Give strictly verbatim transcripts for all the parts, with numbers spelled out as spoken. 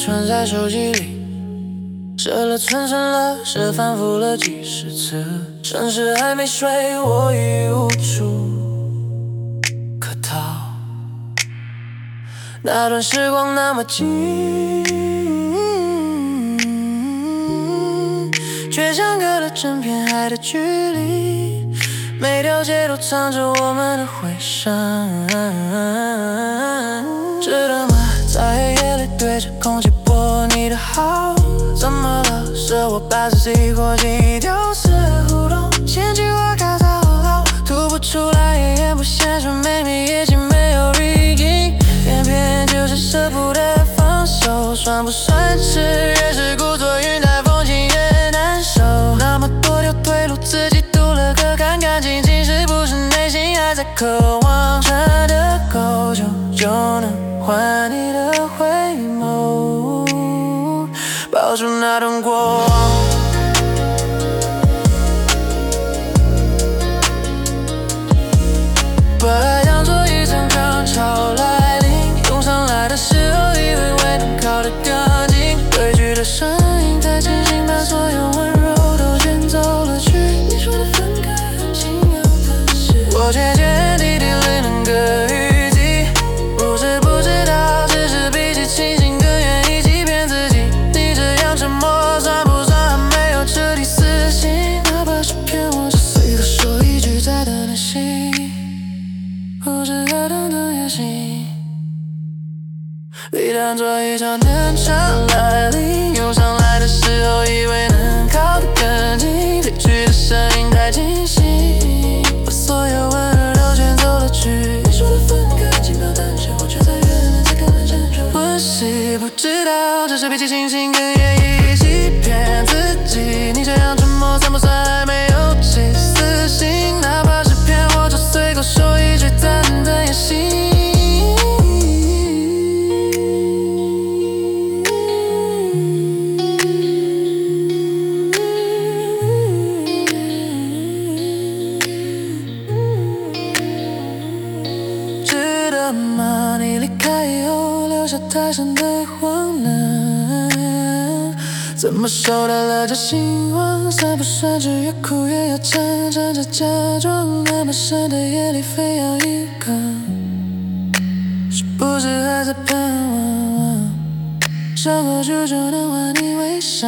存在手机里，设了存升了设，反复了几十次。甚至还没睡，我已无处可逃。那段时光那么近，却相隔了整片海的距离。每条街都藏着我们的回声，值得吗？在黑夜里对着空气播你的好，怎么了？是我把自己活进一条死胡同，牵起我卡在后头，吐不出来也咽不下，说妹妹已经没有意义，偏偏就是舍不得放手，算不算是越是故作云淡风轻越难受？那么多条退路，自己堵了个干干净净，是不是内心还在渴望？穿的够久就能换你的回眸，抱住那段过往。把爱当作一场涨潮来临，涌上来的时候以为未能靠得更近，对峙的声音太清醒，把所有温柔都卷走了去。你说的分开很轻描淡写，我渐渐地滴了那个雨季，不是不知道，只是比起清醒更愿意欺骗自己。你这样沉默算不算还没有彻底死心？哪怕是骗我，就随口说一句再等的心，不知道等等也行。你当作一场天长来临，涌上来的时候以为能靠得更近，对峙的声音太清晰，把所有温柔都卷走了去。你说的分开轻描淡写，我却在原来才看得真切。我是不知道，只是比起清醒更愿意欺骗自己。你这样沉默算不算还没有起死心？哪怕是骗我，就随口说一句再等等也行。值得吗？你离开以后留下太深的荒凉，怎么受得了这心慌？算不算是越哭越要强，站着假装那么深的夜里非要一个，是不是还在盼望说过去就能换你微笑？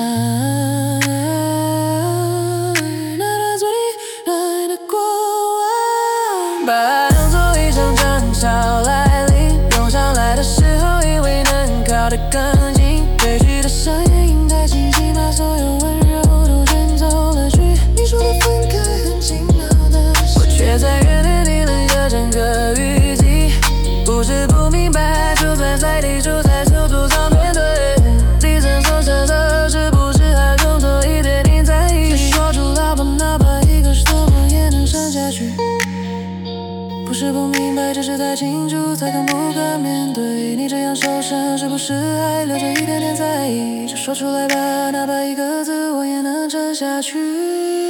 那段昨天爱的过往，把爱当作一场涨潮来临，涌上来的时候以为能靠得更近，对峙的声音太清晰，把所有温柔都卷走了去。你说的分开很轻描淡写，我却在原地滴了个整个雨季，不是不明白，就算再抵触再受阻上面对，低声说着的是不是还装作一点点在意？说出来吧，哪怕一个手我也能撑下去。不是不明白，只是太清楚才更不敢面对。你这样受伤，是不是还留着一点点在意？就说出来吧，哪怕一个字我也能撑下去。